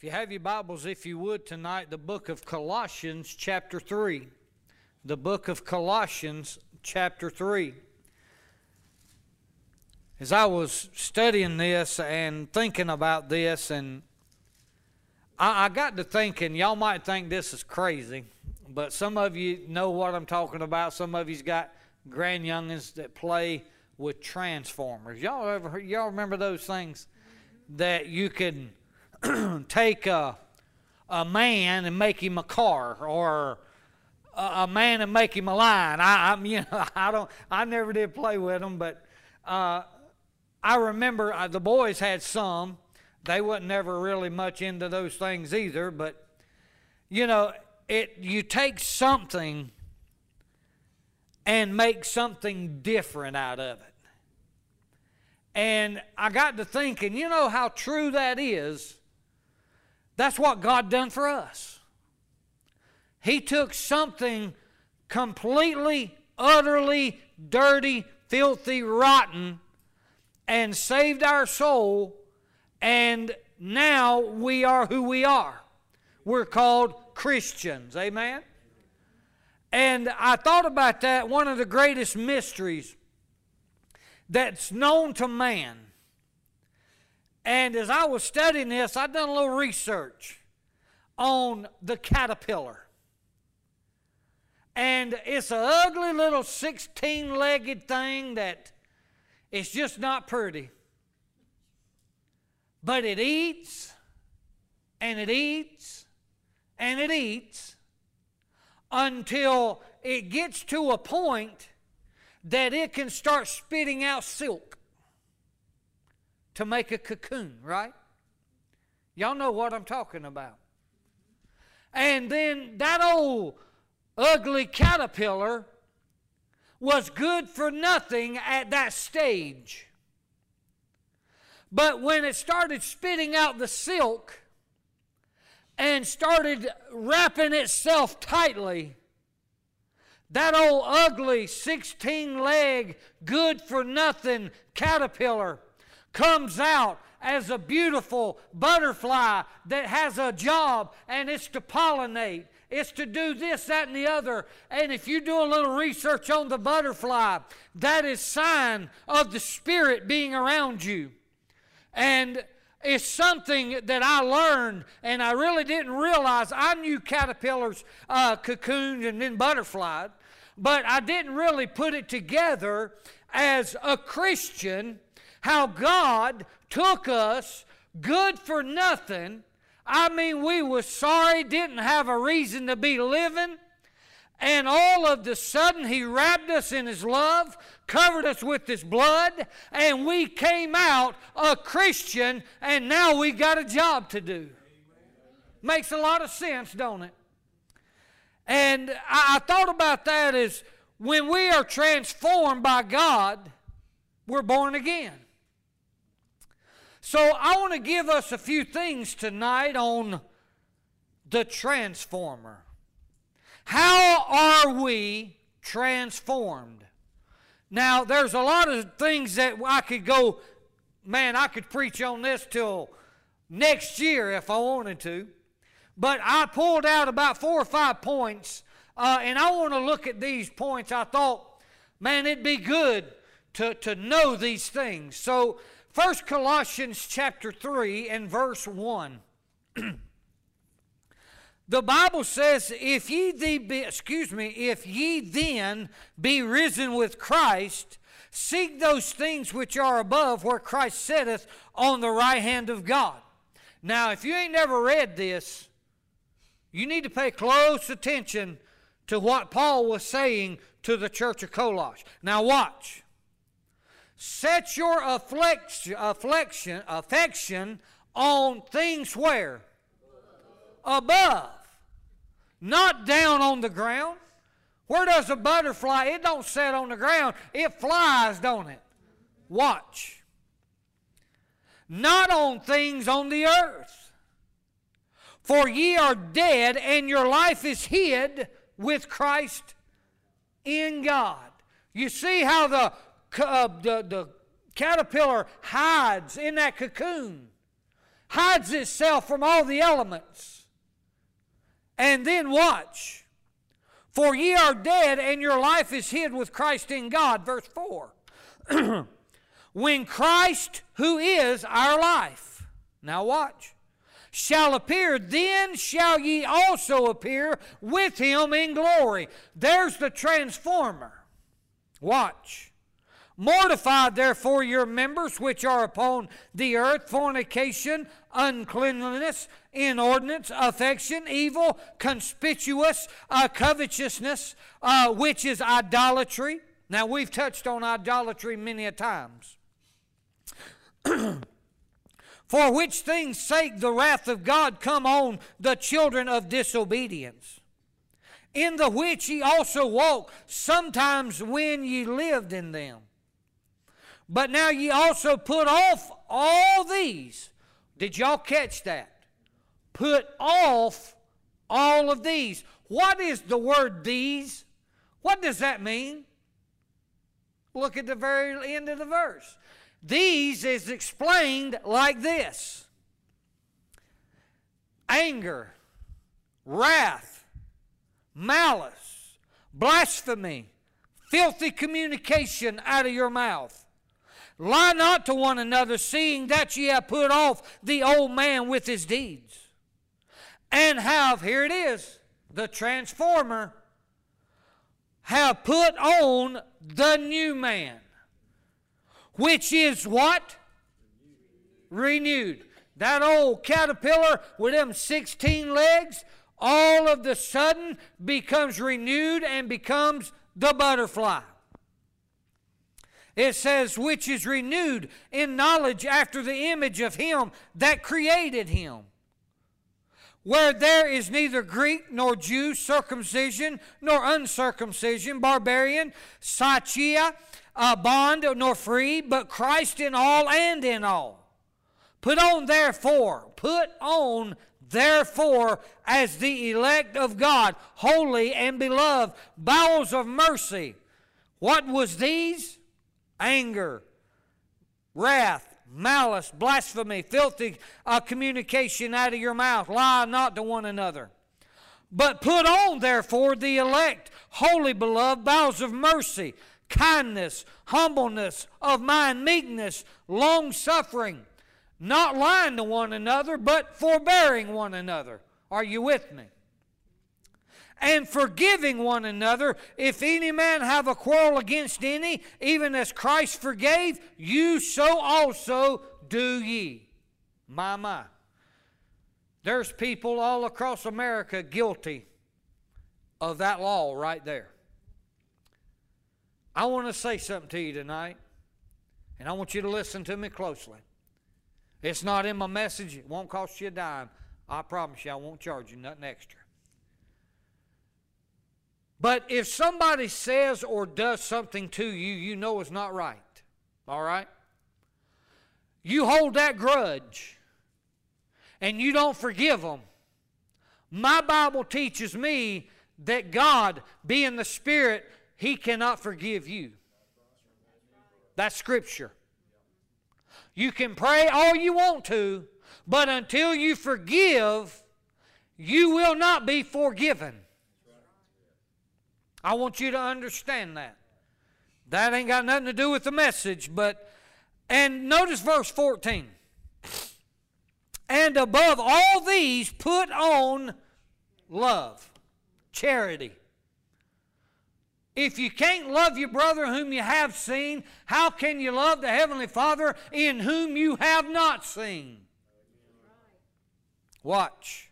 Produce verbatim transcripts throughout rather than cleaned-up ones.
If you have your Bibles, if you would, tonight, the book of Colossians, chapter three. The book of Colossians, chapter three. As I was studying this and thinking about this, and I, I got to thinking, y'all might think this is crazy, but some of you know what I'm talking about. Some of you's got grandyoungins that play with Transformers. Y'all ever heard, y'all remember those things that you can take a, a man and make him a car, or a, a man and make him a lion? I, I'm, you know, I don't, I never did play with them, but uh, I remember uh, the boys had some. They wasn't never really much into those things either, but you know, it. You take something and make something different out of it. And I got to thinking, you know how true that is. That's what God done for us. He took something completely, utterly dirty, filthy, rotten, and saved our soul, and now we are who we are. We're called Christians. Amen? And I thought about that. One of the greatest mysteries that's known to man. And as I was studying this, I've done a little research on the caterpillar. And it's an ugly little sixteen-legged thing that is just not pretty. But it eats, and it eats, and it eats, until it gets to a point that it can start spitting out silk to make a cocoon, right? Y'all know what I'm talking about. And then that old ugly caterpillar was good for nothing at that stage. But when it started spitting out the silk and started wrapping itself tightly, that old ugly sixteen-leg, good-for-nothing caterpillar comes out as a beautiful butterfly that has a job, and it's to pollinate. It's to do this, that, and the other. And if you do a little research on the butterfly, that is sign of the Spirit being around you. And it's something that I learned, and I really didn't realize. I knew caterpillars, uh, cocoons, and then butterflies, but I didn't really put it together as a Christian, how God took us good for nothing. I mean, we was sorry, didn't have a reason to be living, and all of the sudden He wrapped us in His love, covered us with His blood, and we came out a Christian, and now we got a job to do. Makes a lot of sense, don't it? And I, I thought about that as when we are transformed by God, we're born again. So I want to give us a few things tonight on the transformer. How are we transformed? Now, there's a lot of things that I could go, man, I could preach on this till next year if I wanted to. But I pulled out about four or five points, uh, and I want to look at these points. I thought, man, it'd be good to, to know these things. So, First Colossians chapter three and verse one. The Bible says, if ye the be, excuse me, if ye then be risen with Christ, seek those things which are above, where Christ sitteth on the right hand of God. Now, if you ain't never read this, you need to pay close attention to what Paul was saying to the church of Colossae. Now watch. Set your affliction, affliction, affection on things where? Above. Not down on the ground. Where does a butterfly? It don't set on the ground. It flies, don't it? Watch. Not on things on the earth. For ye are dead, and your life is hid with Christ in God. You see how the Uh, the, the caterpillar hides in that cocoon, hides itself from all the elements. And then watch. For ye are dead, and your life is hid with Christ in God. Verse four. When Christ, who is our life, now watch, shall appear, then shall ye also appear with him in glory. There's the transformer. Watch. Mortify therefore your members which are upon the earth, fornication, uncleanliness, inordinance, affection, evil, conspicuous, uh, covetousness, uh, which is idolatry. Now we've touched on idolatry many a times. For which things sake the wrath of God come on the children of disobedience, in the which ye also walked sometimes when ye lived in them. But now ye also put off all these. Did y'all catch that? Put off all of these. What is the word these? What does that mean? Look at the very end of the verse. These is explained like this: anger, wrath, malice, blasphemy, filthy communication out of your mouth. Lie not to one another, seeing that ye have put off the old man with his deeds, and have, here it is, the transformer, have put on the new man, which is what? Renewed. That old caterpillar with them sixteen legs, all of the sudden becomes renewed and becomes the butterfly. It says, which is renewed in knowledge after the image of him that created him. Where there is neither Greek nor Jew, circumcision nor uncircumcision, barbarian, Scythia, uh, bond nor free, but Christ in all and in all. Put on therefore, put on therefore as the elect of God, holy and beloved, bowels of mercy. What was these? Anger, wrath, malice, blasphemy, filthy uh, communication out of your mouth. Lie not to one another. But put on, therefore, the elect, holy beloved, bowels of mercy, kindness, humbleness of mind, meekness, long-suffering, not lying to one another, but forbearing one another. Are you with me? And forgiving one another, if any man have a quarrel against any, even as Christ forgave, you so also do ye. My, my. There's people all across America guilty of that law right there. I want to say something to you tonight, and I want you to listen to me closely. It's not in my message. It won't cost you a dime. I promise you I won't charge you nothing extra. But if somebody says or does something to you you know is not right, all right? You hold that grudge and you don't forgive them. My Bible teaches me that God, being the Spirit, He cannot forgive you. That's Scripture. You can pray all you want to, but until you forgive, you will not be forgiven. I want you to understand that. That ain't got nothing to do with the message, but, and notice verse fourteen. And above all these put on love, charity. If you can't love your brother whom you have seen, how can you love the Heavenly Father in whom you have not seen? Watch.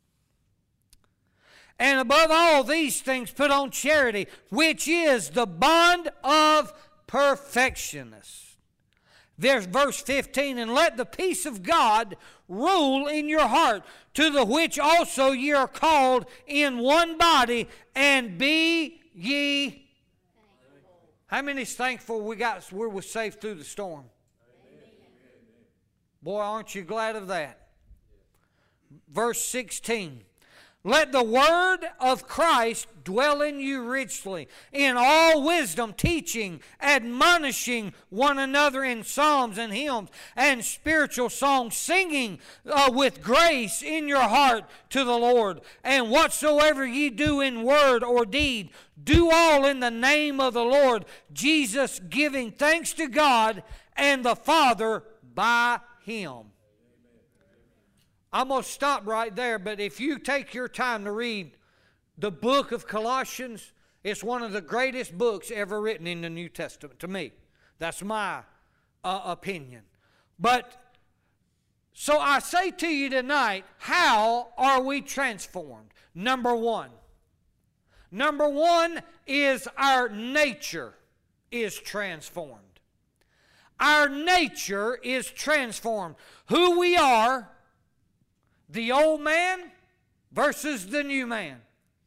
And above all these things put on charity, which is the bond of perfectionness. There's verse fifteen, and let the peace of God rule in your heart, to the which also ye are called in one body, and be ye thankful. How many's thankful we got we were safe through the storm? Amen. Boy, aren't you glad of that? Verse sixteen. Let the word of Christ dwell in you richly, in all wisdom, teaching, admonishing one another in psalms and hymns and spiritual songs, singing uh, with grace in your heart to the Lord. And whatsoever ye do in word or deed, do all in the name of the Lord Jesus, giving thanks to God and the Father by Him. I'm going to stop right there, but if you take your time to read the book of Colossians, it's one of the greatest books ever written in the New Testament to me. That's my uh, opinion. But, so I say to you tonight, how are we transformed? Number one. Number one is our nature is transformed. Our nature is transformed. Who we are, the old man versus the new man.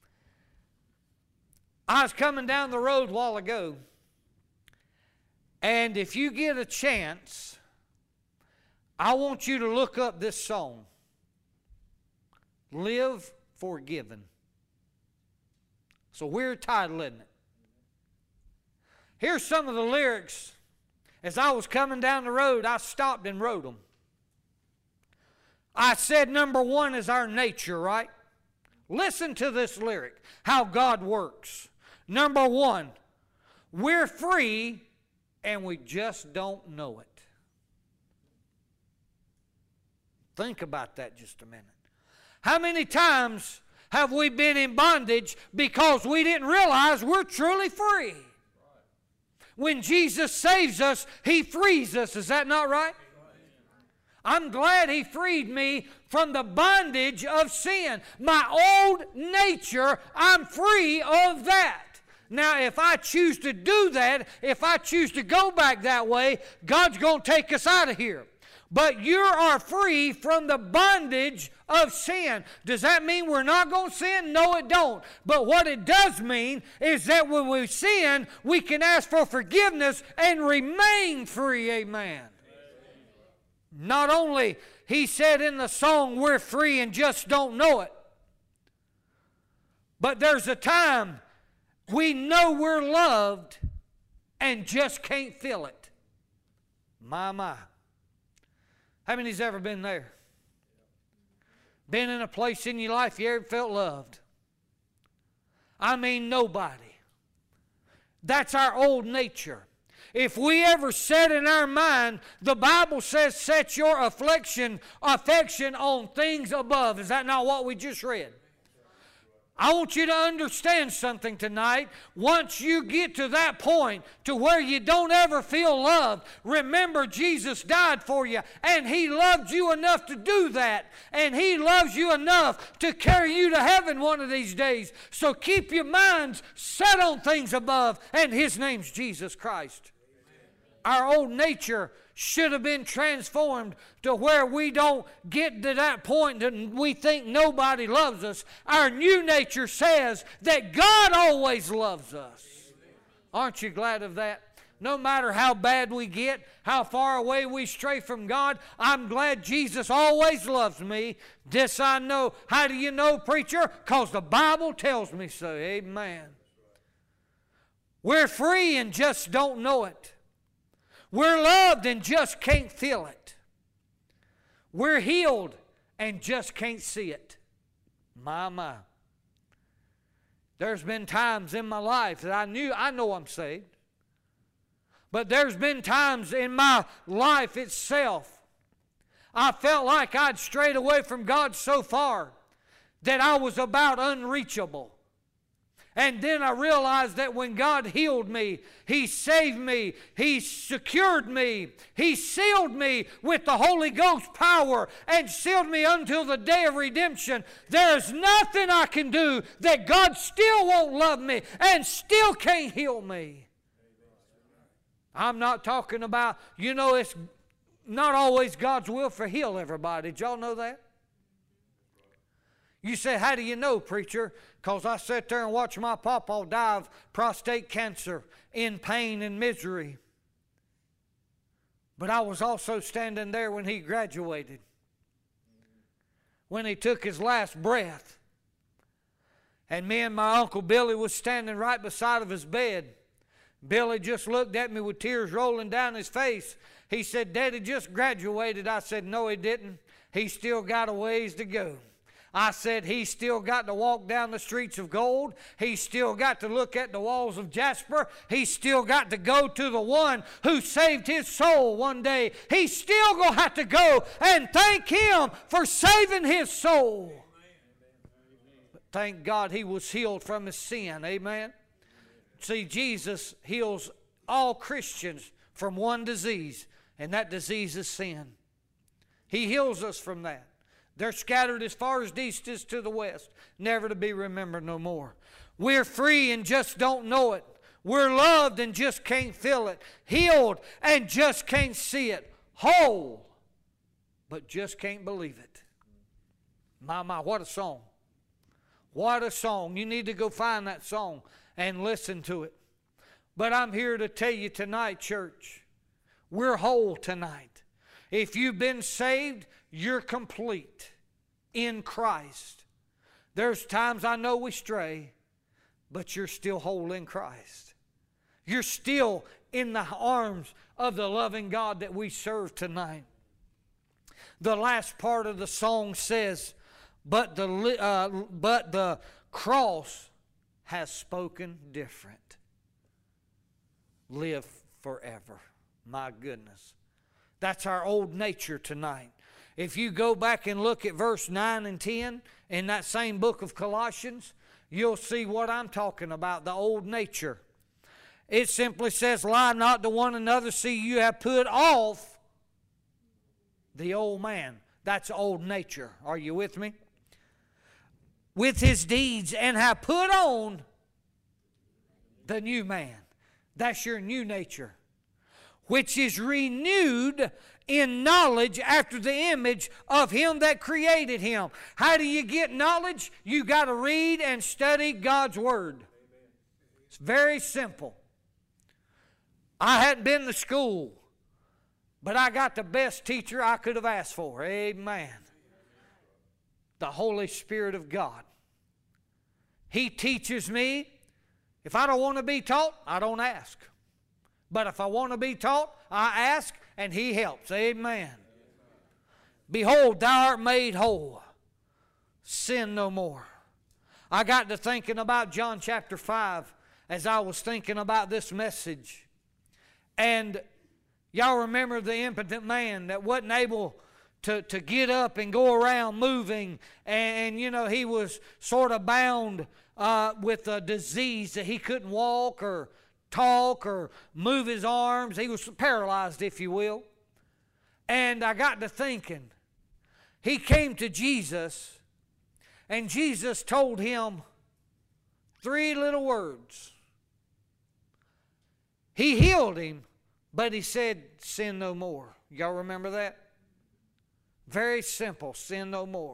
I was coming down the road a while ago, and if you get a chance, I want you to look up this song, Live Forgiven. It's a weird title, isn't it? Here's some of the lyrics. As I was coming down the road, I stopped and wrote them. I said number one is our nature, right? Listen to this lyric, how God works. Number one, we're free and we just don't know it. Think about that just a minute. How many times have we been in bondage because we didn't realize we're truly free? When Jesus saves us, He frees us. Is that not right? I'm glad He freed me from the bondage of sin. My old nature, I'm free of that. Now, if I choose to do that, if I choose to go back that way, God's going to take us out of here. But you are free from the bondage of sin. Does that mean we're not going to sin? No, it don't. But what it does mean is that when we sin, we can ask for forgiveness and remain free. Amen. Not only, he said in the song, we're free and just don't know it. But there's a time we know we're loved and just can't feel it. My, my. How many's ever been there? Been in a place in your life you ever felt loved? I mean nobody. That's our old nature. If we ever set in our mind, the Bible says set your affliction, affection on things above. Is that not what we just read? I want you to understand something tonight. Once you get to that point to where you don't ever feel loved, remember Jesus died for you, and He loved you enough to do that, and He loves you enough to carry you to heaven one of these days. So keep your minds set on things above, and His name's Jesus Christ. Our old nature should have been transformed to where we don't get to that point that we think nobody loves us. Our new nature says that God always loves us. Aren't you glad of that? No matter how bad we get, how far away we stray from God, I'm glad Jesus always loves me. This I know. How do you know, preacher? Because the Bible tells me so. Amen. We're free and just don't know it. We're loved and just can't feel it. We're healed and just can't see it. My, my. There's been times in my life that I knew, I know I'm saved. But there's been times in my life itself, I felt like I'd strayed away from God so far that I was about unreachable. And then I realized that when God healed me, He saved me, He secured me, He sealed me with the Holy Ghost power and sealed me until the day of redemption. There's nothing I can do that God still won't love me and still can't heal me. I'm not talking about, you know, it's not always God's will for heal everybody. Did y'all know that? You say, how do you know, preacher? Because I sat there and watched my papa die of prostate cancer in pain and misery. But I was also standing there when he graduated. When he took his last breath. And me and my Uncle Billy was standing right beside of his bed. Billy just looked at me with tears rolling down his face. He said, Daddy just graduated. I said, no, he didn't. He's still got a ways to go. I said, he's still got to walk down the streets of gold. He's still got to look at the walls of jasper. He's still got to go to the one who saved his soul one day. He's still going to have to go and thank him for saving his soul. But thank God he was healed from his sin. Amen. See, Jesus heals all Christians from one disease, and that disease is sin. He heals us from that. They're scattered as far as the east is to the west, never to be remembered no more. We're free and just don't know it. We're loved and just can't feel it. Healed and just can't see it. Whole, but just can't believe it. My, my, what a song. What a song. You need to go find that song and listen to it. But I'm here to tell you tonight, church, we're whole tonight. If you've been saved, you're complete in Christ. There's times I know we stray, but you're still whole in Christ. You're still in the arms of the loving God that we serve tonight. The last part of the song says, but the, uh, but the cross has spoken different. Live forever. My goodness. That's our old nature tonight. If you go back and look at verse nine and ten in that same book of Colossians, you'll see what I'm talking about, the old nature. It simply says, lie not to one another, see you have put off the old man. That's old nature. Are you with me? With his deeds, and have put on the new man. That's your new nature, which is renewed in knowledge after the image of him that created him. How do you get knowledge? You got to read and study God's word. It's very simple. I hadn't been to school, but I got the best teacher I could have asked for. Amen. The Holy Spirit of God. He teaches me. If I don't want to be taught, I don't ask. But if I want to be taught, I ask, and he helps. Amen. Behold, thou art made whole. Sin no more. I got to thinking about John chapter five as I was thinking about this message. And y'all remember the impotent man that wasn't able to, to get up and go around moving. And, and you know, he was sort of bound uh, with a disease that he couldn't walk or talk or move his arms. He was paralyzed, if you will. And I got to thinking, he came to Jesus, and Jesus told him three little words. He healed him, but he said, sin no more. Y'all remember that? Very simple, sin no more.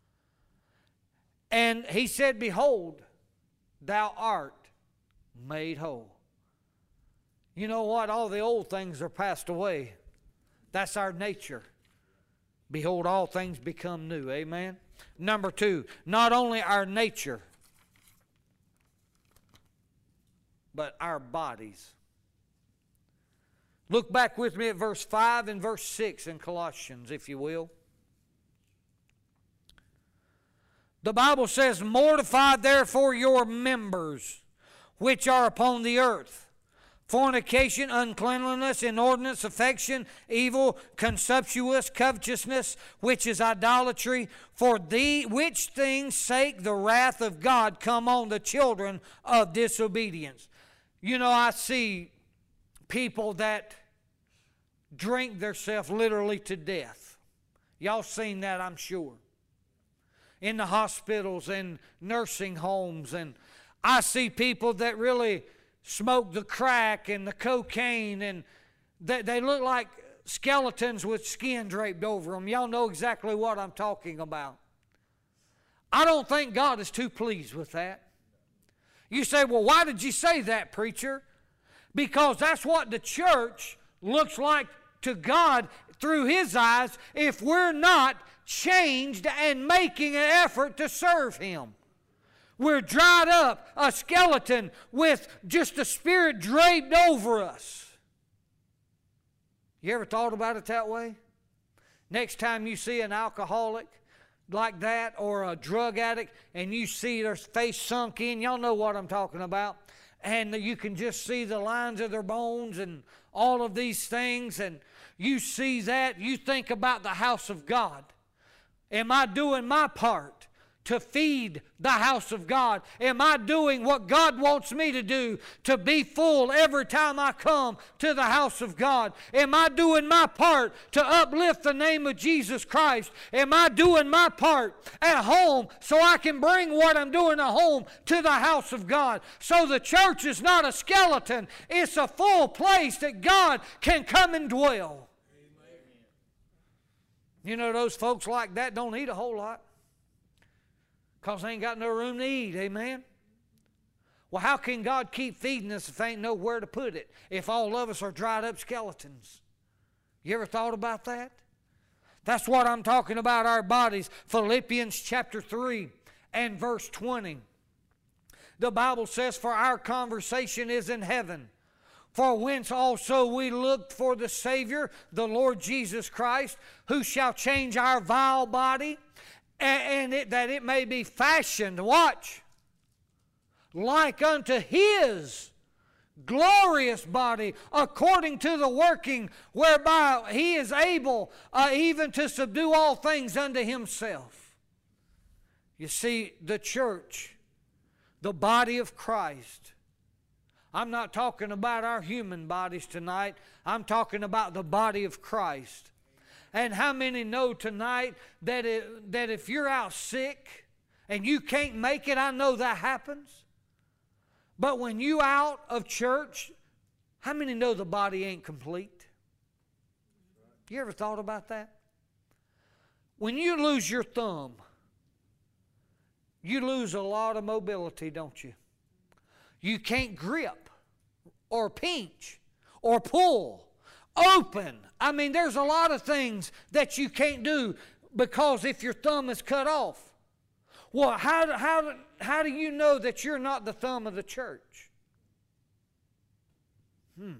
And he said, behold, thou art made whole. You know what? All the old things are passed away. That's our nature. Behold, all things become new. Amen? Number two, not only our nature, but our bodies. Look back with me at verse five and verse six in Colossians, if you will. The Bible says, mortify therefore your members which are upon the earth, fornication, uncleanliness, inordinate affection, evil, consumptuous, covetousness, which is idolatry. For the which things sake the wrath of God come on the children of disobedience. You know, I see people that drink themselves literally to death. Y'all seen that, I'm sure. In the hospitals and nursing homes. And I see people that really smoke the crack and the cocaine, and they, they look like skeletons with skin draped over them. Y'all know exactly what I'm talking about. I don't think God is too pleased with that. You say, well, why did you say that, preacher? Because that's what the church looks like to God through His eyes if we're not changed and making an effort to serve Him. We're dried up, a skeleton with just a spirit draped over us. You ever thought about it that way? Next time you see an alcoholic like that or a drug addict and you see their face sunk in, y'all know what I'm talking about, and you can just see the lines of their bones and all of these things, and you see that, you think about the house of God. Am I doing my part to feed the house of God? Am I doing what God wants me to do to be full every time I come to the house of God? Am I doing my part to uplift the name of Jesus Christ? Am I doing my part at home so I can bring what I'm doing at home to the house of God? So the church is not a skeleton. It's a full place that God can come and dwell. Amen. You know, those folks like that don't eat a whole lot, because they ain't got no room to eat, amen? Well, how can God keep feeding us if there ain't nowhere to put it, if all of us are dried up skeletons? You ever thought about that? That's what I'm talking about, our bodies. Philippians chapter three and verse twenty. The Bible says, for our conversation is in heaven, for whence also we looked for the Savior, the Lord Jesus Christ, who shall change our vile body, and it, that it may be fashioned, watch, like unto His glorious body, according to the working whereby He is able uh, even to subdue all things unto Himself. You see, the church, the body of Christ. I'm not talking about our human bodies tonight. I'm talking about the body of Christ. And how many know tonight that, it, that if you're out sick and you can't make it, I know that happens. But when you out of church, how many know the body ain't complete? You ever thought about that? When you lose your thumb, you lose a lot of mobility, don't you? You can't grip or pinch or pull, open. I mean, there's a lot of things that you can't do because if your thumb is cut off. Well, how, how, how do you know that you're not the thumb of the church? Hmm.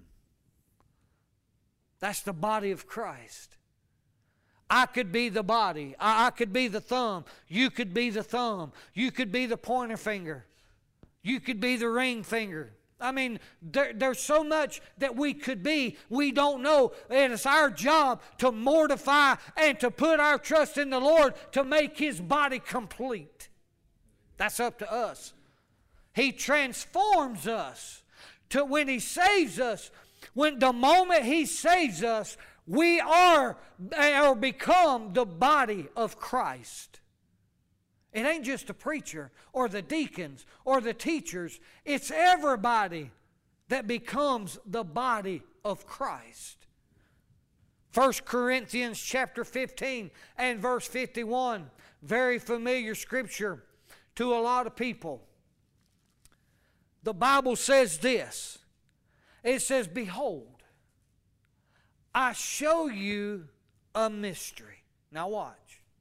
That's the body of Christ. I could be the body. I, I could be the thumb. You could be the thumb. You could be the pointer finger. You could be the ring finger. I mean, there, there's so much that we could be, we don't know. And it's our job to mortify and to put our trust in the Lord to make His body complete. That's up to us. He transforms us to when He saves us. When the moment He saves us, we are or become the body of Christ. It ain't just the preacher or the deacons or the teachers. It's everybody that becomes the body of Christ. First Corinthians chapter fifteen and verse fifty-one. Very familiar scripture to a lot of people. The Bible says this. It says, behold, I show you a mystery. Now watch.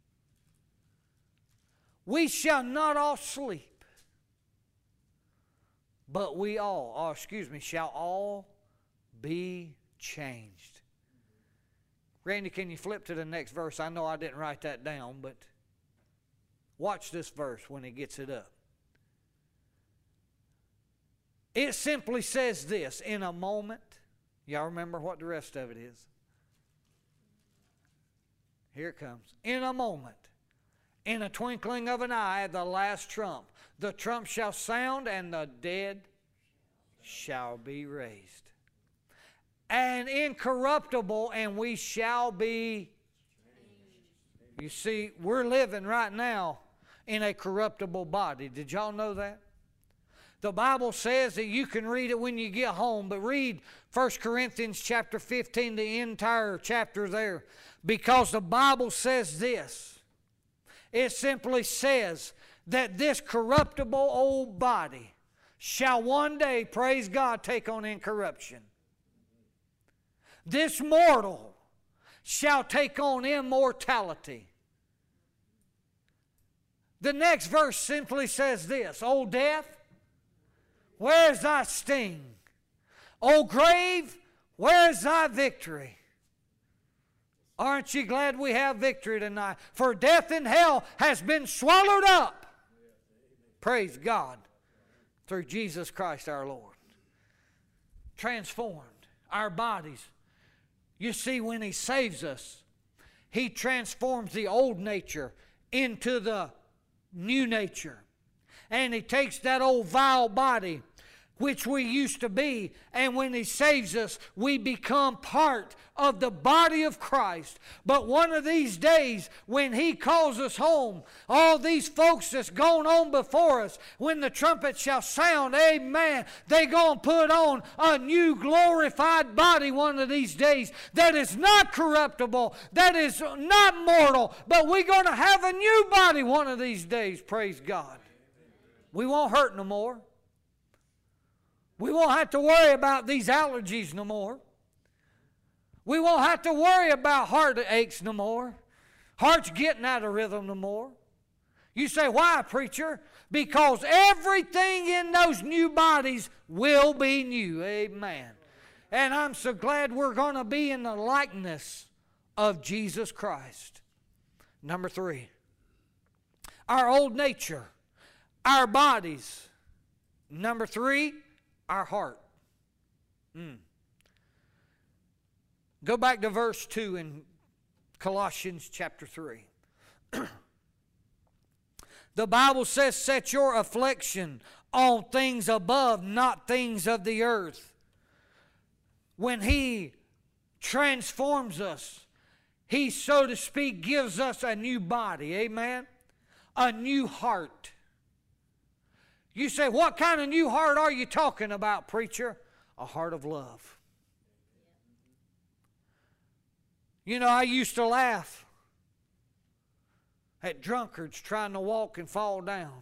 We shall not all sleep, but we all, or excuse me, shall all be changed. Randy, can you flip to the next verse? I know I didn't write that down, but watch this verse when it gets it up. It simply says this, in a moment. Y'all remember what the rest of it is? Here it comes. In a moment. In a twinkling of an eye, the last trump. The trump shall sound, and the dead shall be raised. And incorruptible, and we shall be. You see, we're living right now in a corruptible body. Did y'all know that? The Bible says that you can read it when you get home, but read First Corinthians chapter fifteen, the entire chapter there, because the Bible says this. It simply says that this corruptible old body shall one day, praise God, take on incorruption. This mortal shall take on immortality. The next verse simply says this: O death, where is thy sting? O grave, where is thy victory? Aren't you glad we have victory tonight? For death and hell has been swallowed up. Praise God. Through Jesus Christ our Lord. Transformed our bodies. You see, when He saves us, He transforms the old nature into the new nature. And He takes that old vile body, which we used to be, and when He saves us, we become part of the body of Christ. But one of these days, when He calls us home, all these folks that's gone on before us, when the trumpet shall sound, amen, they going to put on a new glorified body one of these days that is not corruptible, that is not mortal, but we're going to have a new body one of these days, praise God. We won't hurt no more. We won't have to worry about these allergies no more. We won't have to worry about heartaches no more. Heart's getting out of rhythm no more. You say, why, preacher? Because everything in those new bodies will be new. Amen. And I'm so glad we're going to be in the likeness of Jesus Christ. Number three, our old nature, our bodies. Number three, our heart. Mm. Go back to verse two in Colossians chapter three. The Bible says, set your affliction on things above, not things of the earth. When He transforms us, He, so to speak, gives us a new body. Amen? A new heart. You say, what kind of new heart are you talking about, preacher? A heart of love. You know, I used to laugh at drunkards trying to walk and fall down.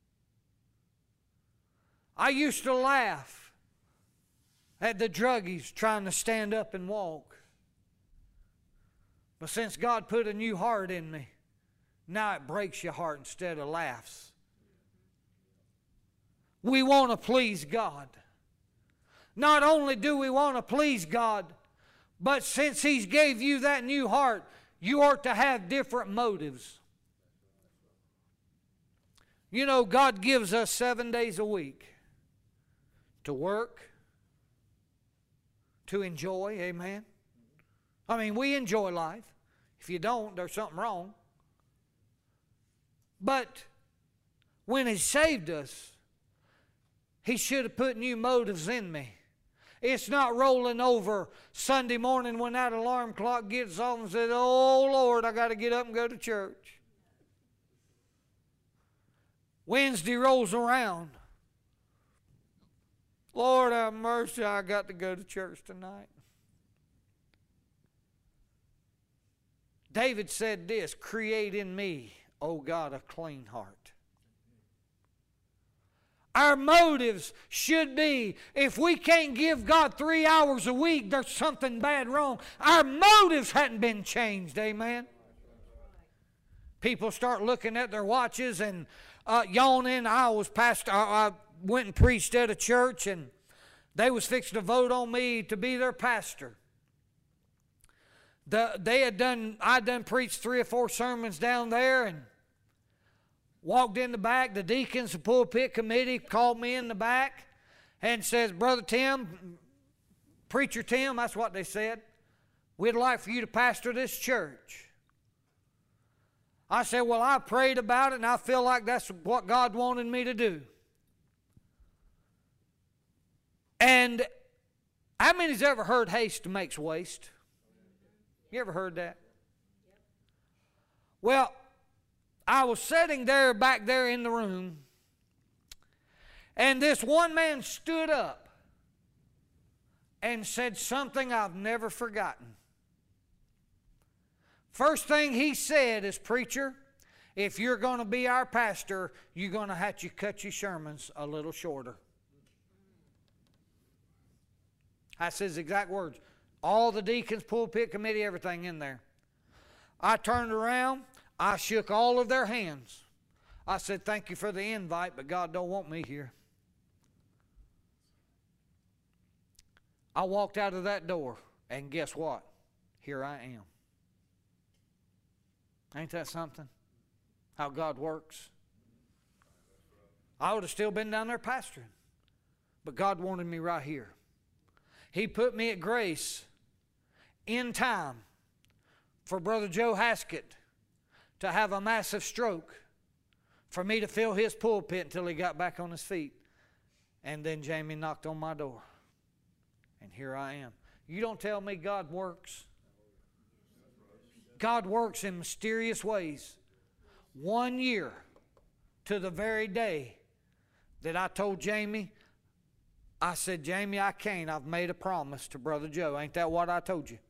I used to laugh at the druggies trying to stand up and walk. But since God put a new heart in me, now it breaks your heart instead of laughs. We want to please God. Not only do we want to please God, but since He's gave you that new heart, you ought to have different motives. You know, God gives us seven days a week to work, to enjoy, amen? I mean, we enjoy life. If you don't, there's something wrong. But when He saved us, He should have put new motives in me. It's not rolling over Sunday morning when that alarm clock gets off and says, oh, Lord, I got to get up and go to church. Wednesday rolls around. Lord, have mercy, I got to go to church tonight. David said this, create in me, O God, a clean heart. Our motives should be, if we can't give God three hours a week, there's something bad wrong. Our motives hadn't been changed, amen? People start looking at their watches and uh, yawning. I was pastor, I, I went and preached at a church, and they was fixing to vote on me to be their pastor. The, they had done, I'd done preached three or four sermons down there, and walked in the back. The deacons, the pulpit committee called me in the back and says, Brother Tim, Preacher Tim, that's what they said, we'd like for you to pastor this church. I said, well, I prayed about it and I feel like that's what God wanted me to do. And how many's ever heard haste makes waste? You ever heard that? Well, I was sitting there back there in the room, and this one man stood up and said something I've never forgotten. First thing he said is, preacher, if you're going to be our pastor, you're going to have to cut your sermons a little shorter. That's his exact words. All the deacons, pulpit committee, everything in there. I turned around. I shook all of their hands. I said, thank you for the invite, but God don't want me here. I walked out of that door, and guess what? Here I am. Ain't that something? How God works. I would have still been down there pastoring, but God wanted me right here. He put me at Grace in time for Brother Joe Haskett to have a massive stroke, for me to fill his pulpit until he got back on his feet. And then Jamie knocked on my door. And here I am. You don't tell me God works. God works in mysterious ways. One year to the very day that I told Jamie, I said, Jamie, I can't. I've made a promise to Brother Joe. Ain't that what I told you?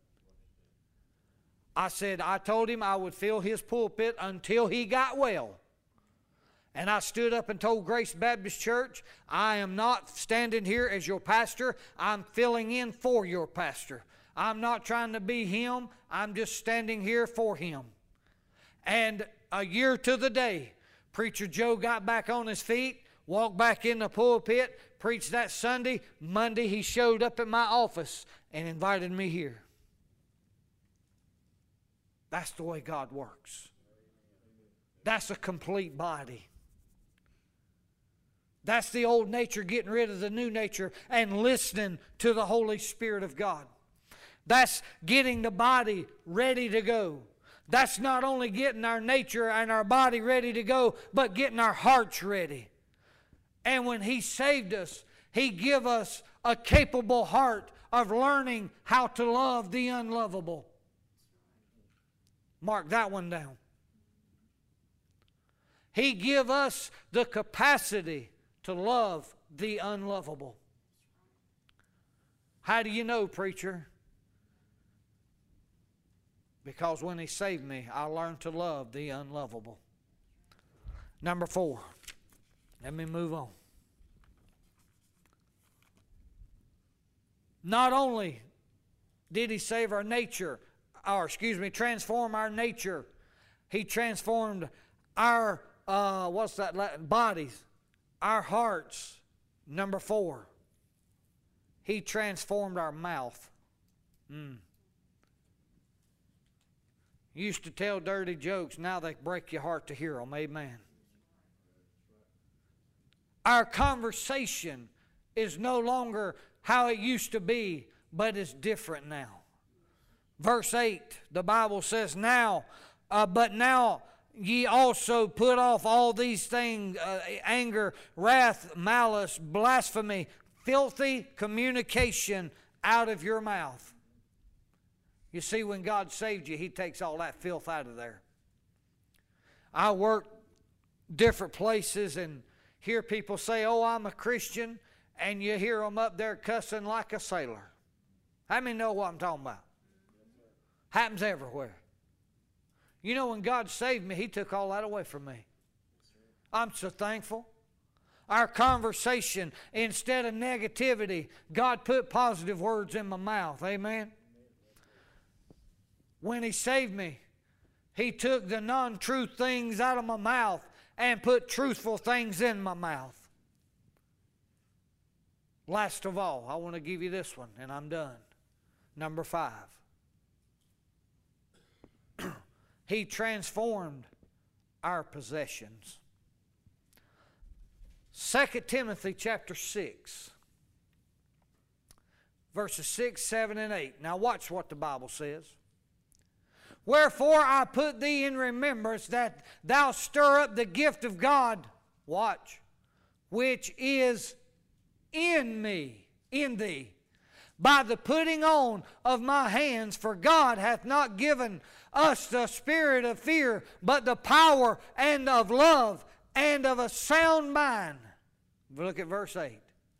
I said, I told him I would fill his pulpit until he got well. And I stood up and told Grace Baptist Church, I am not standing here as your pastor. I'm filling in for your pastor. I'm not trying to be him. I'm just standing here for him. And a year to the day, Preacher Joe got back on his feet, walked back in the pulpit, preached that Sunday. Monday, he showed up at my office and invited me here. That's the way God works. That's a complete body. That's the old nature getting rid of the new nature and listening to the Holy Spirit of God. That's getting the body ready to go. That's not only getting our nature and our body ready to go, but getting our hearts ready. And when He saved us, He gave us a capable heart of learning how to love the unlovable. Mark that one down. He gave us the capacity to love the unlovable. How do you know, preacher? Because when He saved me, I learned to love the unlovable. Number four. Let me move on. Not only did He save our nature, or excuse me, transform our nature, He transformed our, uh, what's that, bodies, our hearts. Number four, He transformed our mouth. Mm. Used to tell dirty jokes, now they break your heart to hear them. Amen. Our conversation is no longer how it used to be, but it's different now. Verse eight, the Bible says, now, uh, but now ye also put off all these things, uh, anger, wrath, malice, blasphemy, filthy communication out of your mouth. You see, when God saved you, He takes all that filth out of there. I work different places and hear people say, oh, I'm a Christian, and you hear them up there cussing like a sailor. How many know what I'm talking about? Happens everywhere. You know, when God saved me, He took all that away from me. I'm so thankful. Our conversation, instead of negativity, God put positive words in my mouth. Amen. When He saved me, He took the non-truth things out of my mouth and put truthful things in my mouth. Last of all, I want to give you this one, and I'm done. Number five. He transformed our possessions. Second Timothy chapter six, verses six, seven, and eight. Now watch what the Bible says. Wherefore I put thee in remembrance that thou stir up the gift of God, watch, which is in me, in thee, by the putting on of my hands, for God hath not given us the spirit of fear, but the power and of love and of a sound mind. Look at verse eight.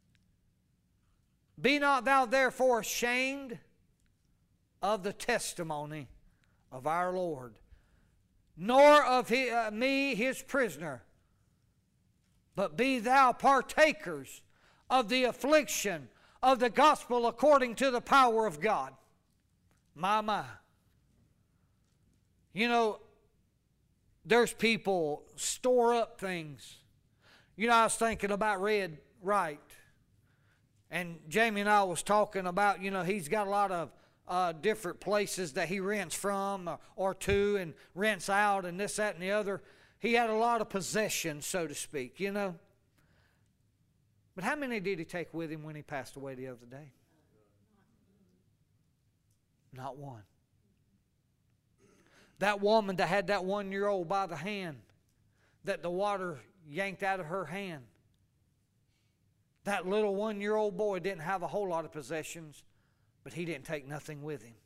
Be not thou therefore ashamed of the testimony of our Lord, nor of his, uh, me his prisoner, but be thou partakers of the affliction of the gospel according to the power of God. My, my. You know, There's people store up things. You know, I was thinking about Red Wright. And Jamie and I was talking about, you know, he's got a lot of uh, different places that he rents from or, or to and rents out and this, that, and the other. He had a lot of possessions, so to speak, you know. But how many did he take with him when he passed away the other day? Not one. That woman that had that one-year-old by the hand, that the water yanked out of her hand. That little one-year-old boy didn't have a whole lot of possessions, but he didn't take nothing with him.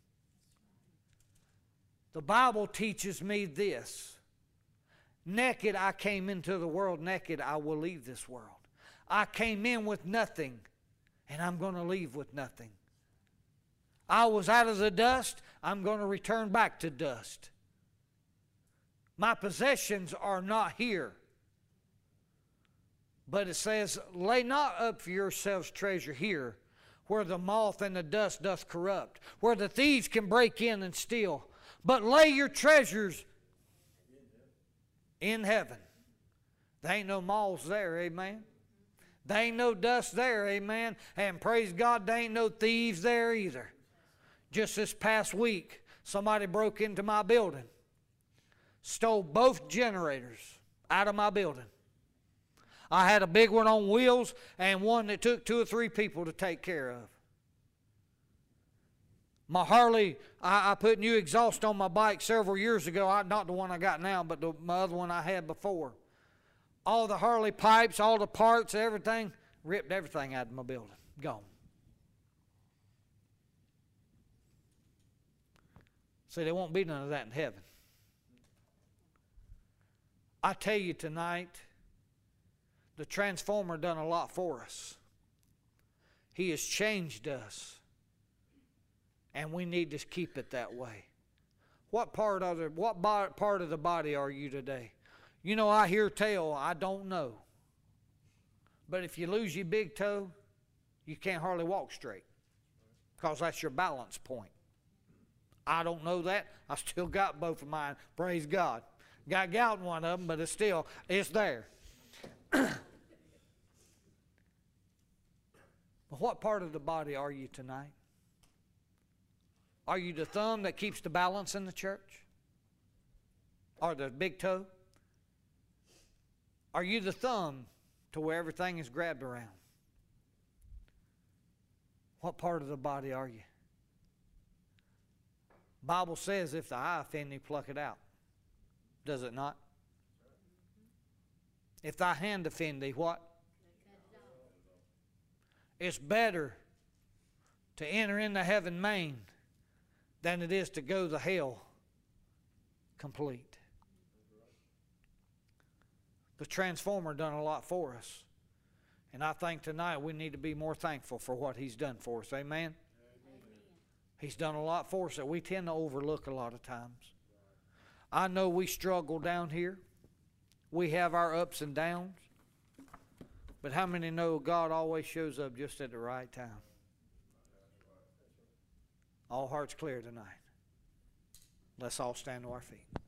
The Bible teaches me this. Naked I came into the world, naked I will leave this world. I came in with nothing, and I'm going to leave with nothing. I was out of the dust, I'm going to return back to dust. My possessions are not here. But it says, lay not up for yourselves treasure here, where the moth and the dust doth corrupt, where the thieves can break in and steal. But lay your treasures in heaven. There ain't no moths there, amen. There ain't no dust there, amen. And praise God, there ain't no thieves there either. Just this past week, somebody broke into my building, stole both generators out of my building. I had a big one on wheels and one that took two or three people to take care of. My Harley, I, I put new exhaust on my bike several years ago. I, not the one I got now, but the, my other one I had before. All the Harley pipes, all the parts, everything, ripped everything out of my building. Gone. See, there won't be none of that in heaven. I tell you tonight, the transformer done a lot for us. He has changed us. And we need to keep it that way. What part of the, what part of the body are you today? You know, I hear tell, I don't know. But if you lose your big toe, you can't hardly walk straight. Because that's your balance point. I don't know that. I still got both of mine. Praise God. Got gout in one of them, but it's still, it's there. But what part of the body are you tonight? Are you the thumb that keeps the balance in the church? Or the big toe? Are you the thumb to where everything is grabbed around? What part of the body are you? Bible says if the eye offend thee, pluck it out. Does it not? If thy hand offend thee, what? It's better to enter into heaven maimed than it is to go to hell complete. The transformer done a lot for us. And I think tonight we need to be more thankful for what He's done for us. Amen? Amen. He's done a lot for us that we tend to overlook a lot of times. I know we struggle down here. We have our ups and downs. But how many know God always shows up just at the right time? All hearts clear tonight. Let's all stand to our feet.